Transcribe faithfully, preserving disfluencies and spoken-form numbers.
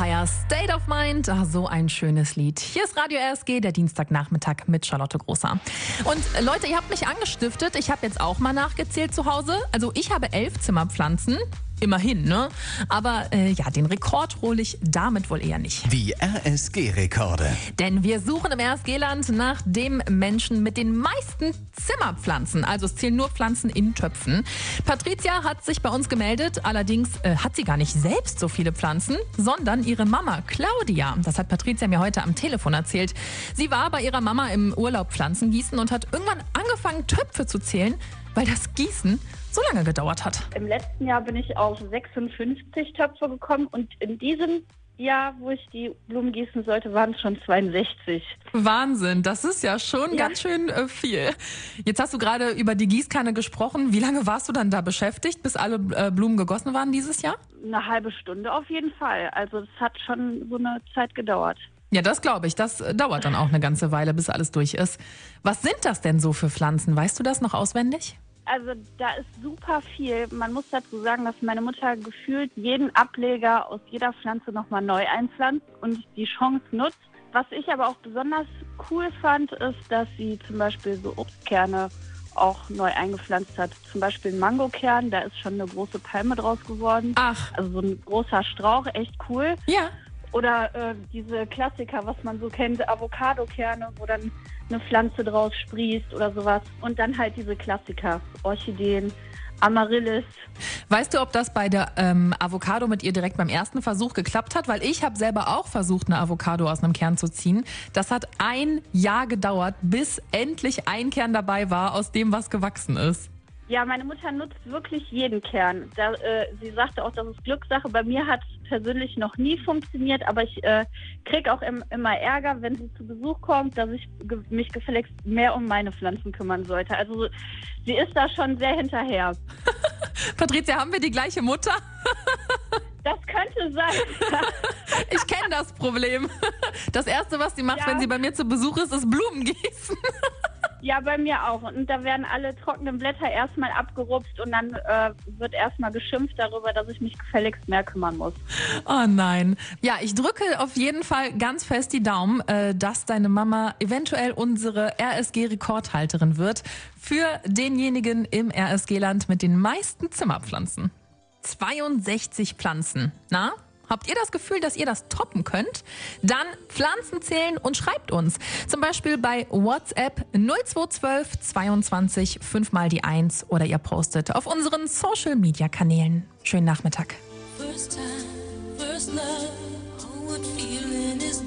Empire, State of Mind, ah, so ein schönes Lied. Hier ist Radio R S G, der Dienstagnachmittag mit Charlotte Großer. Und Leute, ihr habt mich angestiftet, ich habe jetzt auch mal nachgezählt zu Hause. Also ich habe elf Zimmerpflanzen. Immerhin, ne? Aber äh, ja, den Rekord hole ich damit wohl eher nicht. Die R S G-Rekorde. Denn wir suchen im R S G-Land nach dem Menschen mit den meisten Zimmerpflanzen. Also es zählen nur Pflanzen in Töpfen. Patricia hat sich bei uns gemeldet. Allerdings äh, hat sie gar nicht selbst so viele Pflanzen, sondern ihre Mama Claudia. Das hat Patricia mir heute am Telefon erzählt. Sie war bei ihrer Mama im Urlaub Pflanzen gießen und hat irgendwann angefangen, Töpfe zu zählen, weil das Gießen so lange gedauert hat. Im letzten Jahr bin ich auf sechsundfünfzig Töpfe gekommen und in diesem Jahr, wo ich die Blumen gießen sollte, waren es schon zweiundsechzig. Wahnsinn, das ist ja schon ja. ganz schön äh, viel. Jetzt hast du gerade über die Gießkanne gesprochen. Wie lange warst du dann da beschäftigt, bis alle äh, Blumen gegossen waren dieses Jahr? Eine halbe Stunde auf jeden Fall. Also es hat schon so eine Zeit gedauert. Ja, das glaube ich. Das äh, dauert dann auch eine ganze Weile, bis alles durch ist. Was sind das denn so für Pflanzen? Weißt du das noch auswendig? Also da ist super viel. Man muss dazu sagen, dass meine Mutter gefühlt jeden Ableger aus jeder Pflanze nochmal neu einpflanzt und die Chance nutzt. Was ich aber auch besonders cool fand, ist, dass sie zum Beispiel so Obstkerne auch neu eingepflanzt hat. Zum Beispiel ein Mangokern, da ist schon eine große Palme draus geworden. Ach. Also so ein großer Strauch, echt cool. Ja. Oder äh, diese Klassiker, was man so kennt, Avocadokerne, wo dann eine Pflanze draus sprießt oder sowas. Und dann halt diese Klassiker, Orchideen, Amaryllis. Weißt du, ob das bei der ähm, Avocado mit ihr direkt beim ersten Versuch geklappt hat? Weil ich habe selber auch versucht, eine Avocado aus einem Kern zu ziehen. Das hat ein Jahr gedauert, bis endlich ein Kern dabei war, aus dem was gewachsen ist. Ja, meine Mutter nutzt wirklich jeden Kern. Da, äh, sie sagte auch, das ist Glückssache. Bei mir hat es persönlich noch nie funktioniert, aber ich äh, kriege auch im, immer Ärger, wenn sie zu Besuch kommt, dass ich ge- mich gefälligst mehr um meine Pflanzen kümmern sollte. Also sie ist da schon sehr hinterher. Patricia, haben wir die gleiche Mutter? Das könnte sein. Ich kenne das Problem. Das Erste, was sie macht, Ja. wenn sie bei mir zu Besuch ist, ist Blumen gießen. Ja, bei mir auch. Und da werden alle trockenen Blätter erstmal abgerupft und dann äh, wird erstmal geschimpft darüber, dass ich mich gefälligst mehr kümmern muss. Oh nein. Ja, ich drücke auf jeden Fall ganz fest die Daumen, äh, dass deine Mama eventuell unsere R S G-Rekordhalterin wird für denjenigen im R S G-Land mit den meisten Zimmerpflanzen. zweiundsechzig Pflanzen. Na? Habt ihr das Gefühl, dass ihr das toppen könnt? Dann Pflanzen zählen und schreibt uns. Zum Beispiel bei WhatsApp null zwei eins zwei zweiundzwanzig fünf mal die eins oder ihr postet auf unseren Social-Media-Kanälen. Schönen Nachmittag. First time, first love.